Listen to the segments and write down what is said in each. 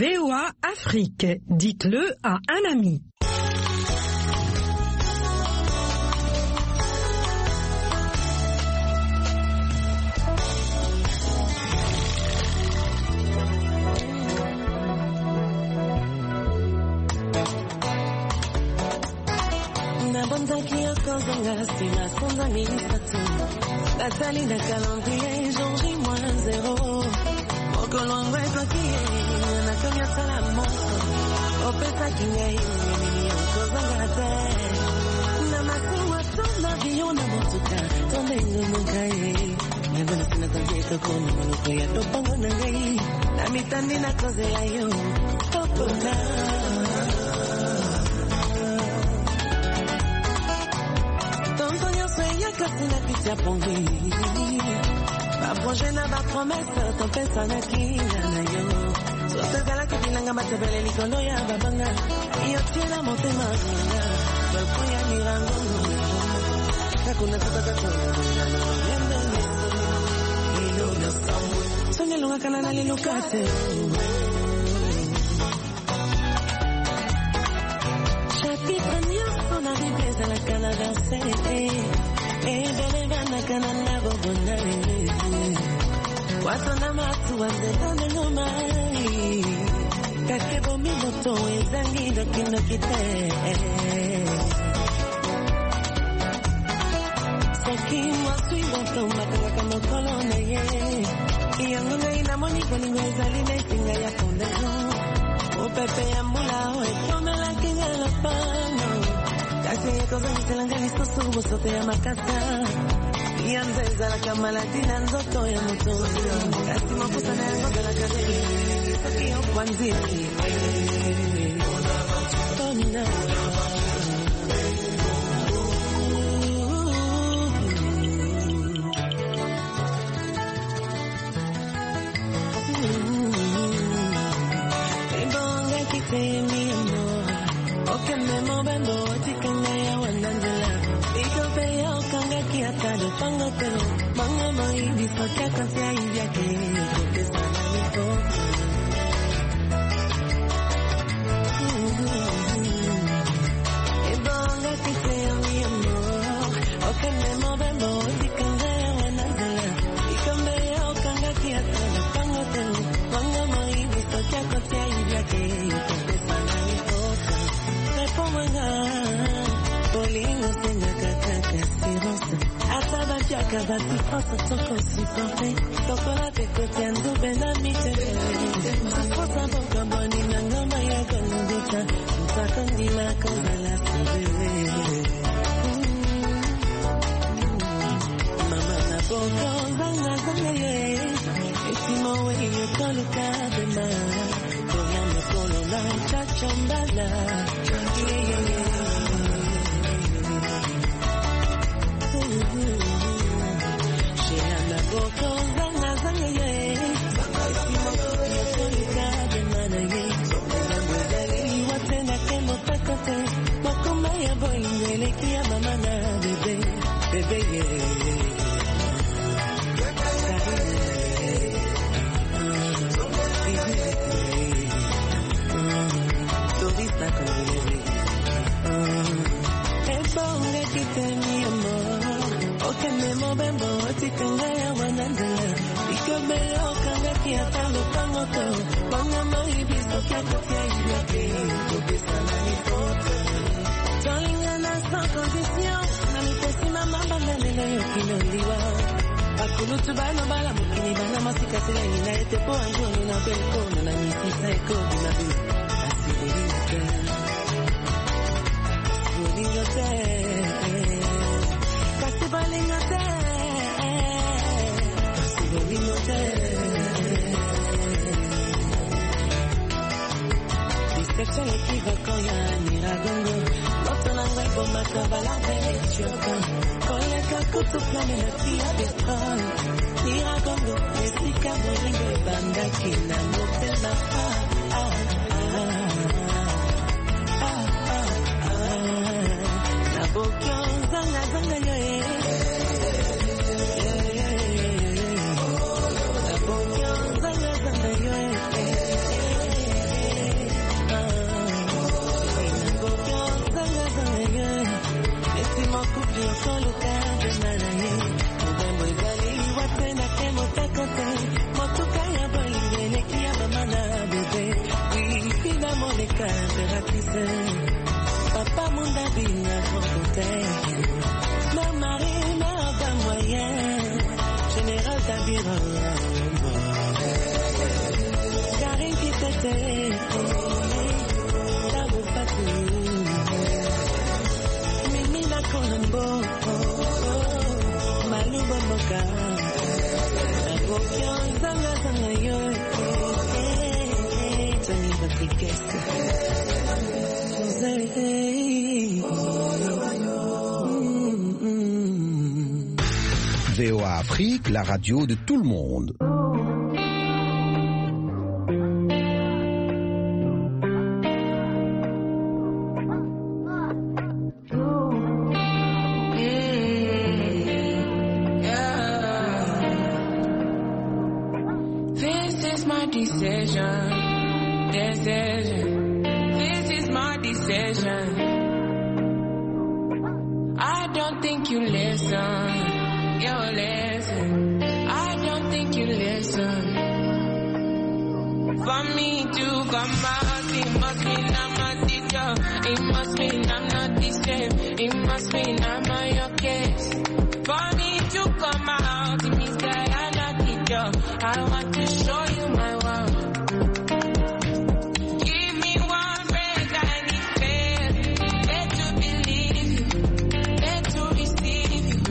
VOA Afrique, dites-le à un ami. Nathalie na calendrier, jour J-0. Moko longo ezokie, na kanya salamo. Opesa kingai, mimi yoko zangate. Na masiwa tona vio na motuka, tome nungai. Nabona sina tangeto kono manuko ya topango nangai. Na mitandi na koze ayo, topona. Kasina picha pongi ba projet na ba promesse tempesta na kina na yo so tegala ke dinanga matebele likolo ya babanga iyo tena motema na balkoya mirango hakuna tutaka tena yendo ilo na samu sonya lunga kana na lilukate chapitre nyoso na viveza la Canada Ebelevana kanana bobonare Wasana matu wazedane ngomai Kakebo mimoto ezangi dokino kite Soki mwasui wato matanga kama kolone ye Iyangunga inamoni kwa lingwe zaline singa ya pondezo Upepe ya mula hoe kome la kinga la pano Kasi koza niselangani susu sote ya makasa Ianzeza la kamalatina nzoto ya moto Kasi mafusa na yango la kaderi Soki yo kwanzi Tona Ibonga kitemi Atado pango pero manga mai bisoka kasi ya ke kote sana niko Ebonga kite mi amor okane mo bembo dikanga wanazala ikambe okanga ki atado pango pero manga mai bisoka kasi ya ke kote sana niko Repo manga Bolingo senga kataka sirosa Atabachaka bati oto toko sipote Toko la te kote ando bena mitete Kosa boka boni na ngoma ya gonduta Msakandi la koga la sibewe Mama na boka zanga zanga ye Esimo we ye kolu kabema Koya me kolo la chachombala Akulutu bana bala mukini bana masika sile nina ete po anjo nina belko nina nisisa eko nina bi Asibilingote Kasibalingote Asibilingote Dissection ekiva koya niragongo Loto nangwa ibo makabala choka Koleka kutu plani na tia beton Niragongo Esika moringo ibanda kina Motela Na bokyo zanga zanga yoe Na bokyo zanga zanga yoe Africa impératrice. Papa Munda Bina bouteille. Mère Marie, mère d'un moyen. Général Tabira. Karine qui t'était. Tabo Fatou. Mimi na Colombo. Malou Bomoka. Agokion Zanga Zanga yo. Tony Batikeste. VOA Afrique, la radio de tout le monde. This is my decision. This is my decision. I don't think you listen. Yo, listen. I don't think you listen. For me to come out, it must mean I'm a teacher. It must mean I'm not the same. It must mean I'm on your case. For me to come out, it means that I'm not teacher. I want to show you my world. Give me one break, I need faith. Let to believe you, let to receive you.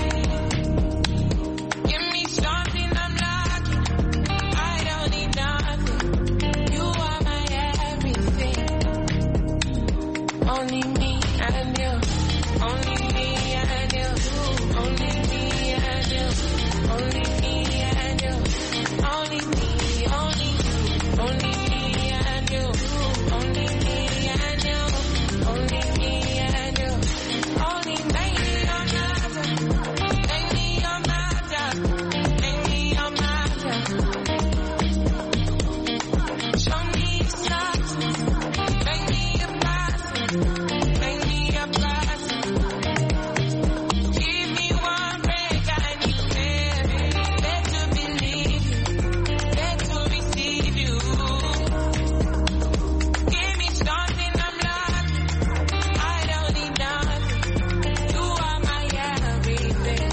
Give me something I'm lacking. I don't need nothing. You are my everything. Only me and you. Only me and you. Only me and you. Only me and you. Only me, only you. Only me and you. Only me and you. Only me and you. Only make me your matter. Make me your matter. Make me your matter. Show me something. Make me a blessing. Make me a blessing. Give me one break, I need faith. Let to believe you. Let to receive you. Give me something I'm lacking. I don't need nothing. You are my everything.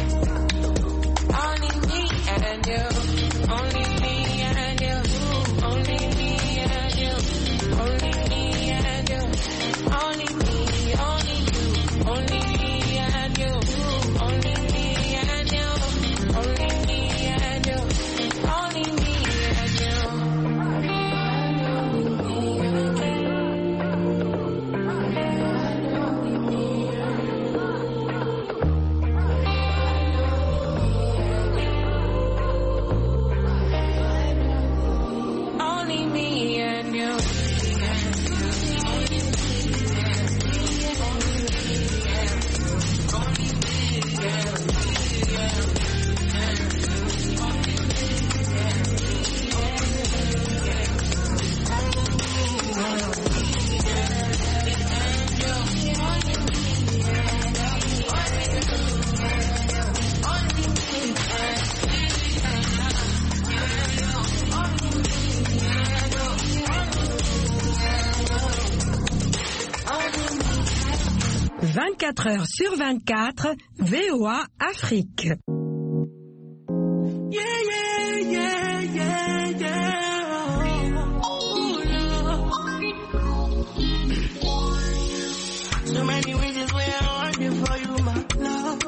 Only me and you. Only me and you. Only me and you. Only me and you. Only me, only you. Only me and you. Only me and you. Only me and you. Only me and you. Only me and you. 24 heures sur 24, VOA Afrique. Yeah, yeah, yeah, yeah, yeah. Ooh, so many reasons why I want you for you, my love.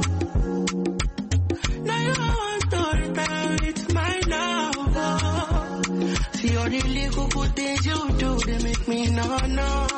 Now you want to return, it's my love. See all the little good things you do, they make me no.